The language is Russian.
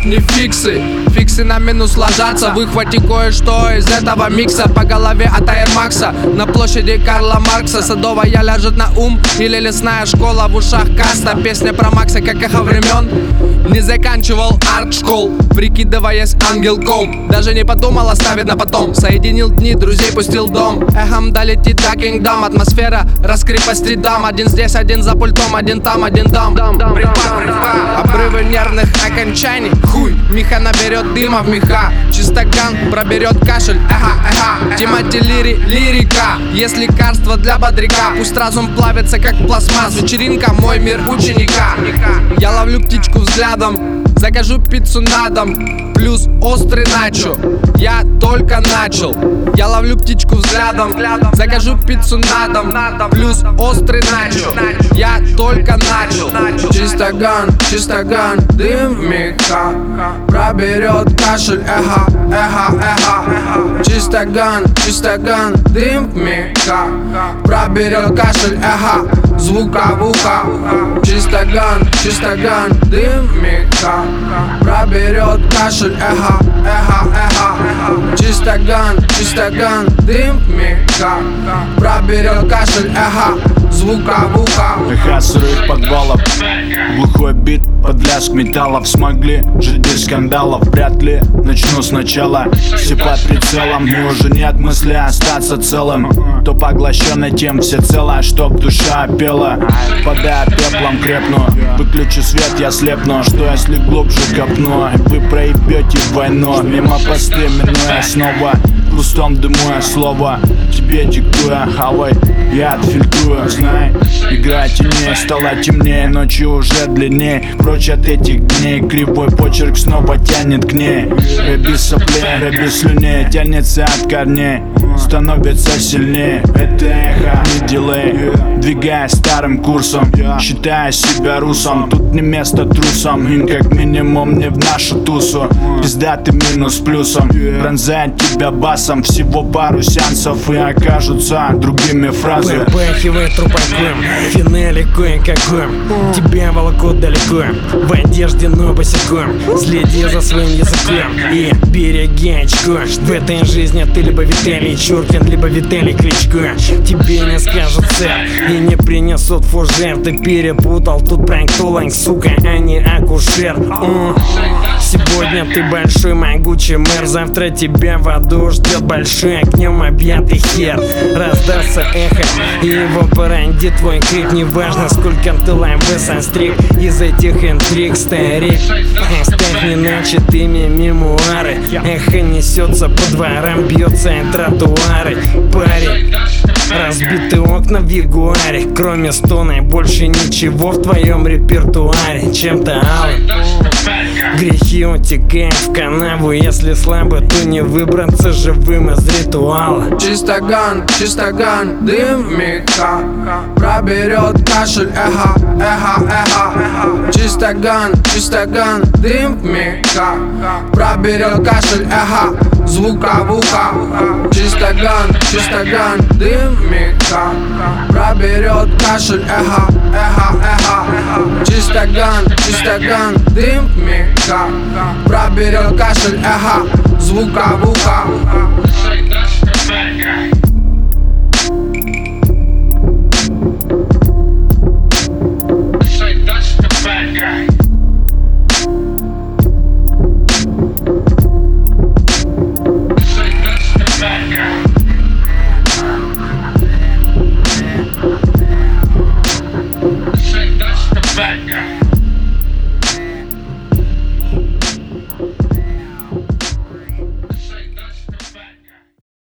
не фиксы. Фиксы на минус ложатся. Выхвати кое-что из этого микса. По голове от Air Max'а на площади Карла Маркса. Садовая ляжет на ум или лесная школа. В ушах каста, песня про Макса, как эхо времен. Не заканчивал арт-школ, прикидываясь ангелком. Даже не подумал оставить на потом. Соединил дни, друзей пустил дом. Эхом долетит до Кингдом. Атмосфера раскрепостит дам. Один здесь, один за пультом, один там, один там. Обрывы нервных окончаний. Хуй, Миха наберет дыма в меха. Чистоган проберет кашель. Тимати лирика. Есть лекарство для бодряка. Пусть разум плавится как пластмасс. Вечеринка, мой мир ученика. Я ловлю птичку взглядом. Закажу пиццу на дом, плюс острый начо. Я только начал. Я ловлю птичку взглядом. Закажу пиццу на дом, плюс острый начо. Я только начал. Чистоган, дым в меха. Проберет кашель, эхо. Чистоган, дым в меха. Проберет кашель, звука в ухо. Чистоган, дым в меха. Проберет кашель, эхо. Чистоган, дым в меха. Проберет кашель, звука в ухо. Эхо сырых подвалов, глухой бит под лязг металлов. Смогли жить без скандалов, вряд ли начну сначала. Все под прицелом, и уже нет мысли остаться целым. То поглощенный тем всецело, чтоб душа пела. Падая пеплом крепну, выключу свет, я слепну. Что если глубже копну, вы проебете войну. Мимо посты минуя снова, в пустом дыму я слово тебе диктуя. Хавай, я отфильтрую, знай, игра теней стала темнее, ночью уже длиннее. Прочь от этих дней, кривой почерк снова тянет к ней. Рэби соплей, рэби слюней, тянется от корней, становится сильнее. Это эхо, не дилей, двигаясь старым курсом, считая себя русом. Тут не место трусам, им как минимум не в нашу тусу. Пиздатый минус плюсом, пронзает тебя басом. Всего пару сеансов и окажутся другими фразами. Попахивает трупаком, финали кое-каком. Тебя волокут далеко, в одежде, но босиком. Следи за своим языком и береги очко. В этой жизни ты либо Виталий Чуркин, либо Виталий Кличко. Тебе не скажут сэр и не принесут фужер. Ты перепутал тут пранктолог, сука, а не акушер. Сегодня ты большой могучий мэр, завтра тебя в аду ждет большой огнем объятый хер. Раздастся эхо и его породит твой крик. Неважно, сколько ты лайвеса стриг из этих интриг, старик. Оставь неначатыми мемуары. Эхо несется по дворам, бьется и тротуары. Парень, разбитые окна в ягуаре. Кроме стона больше ничего в твоем репертуаре. Чем-то алым грехи утекают в канаву. Если слабо, то не выбраться живым из ритуала. Чистоган, дым в меха. Проберет кашель, эхо. Чистоган, дым в меха. Проберет кашель, звука в ухо. Чистоган, дым в меха. Проберет кашель, эхо. Чистоган, дым в меха. Проберет кашель, звука в ухо. Bad guy.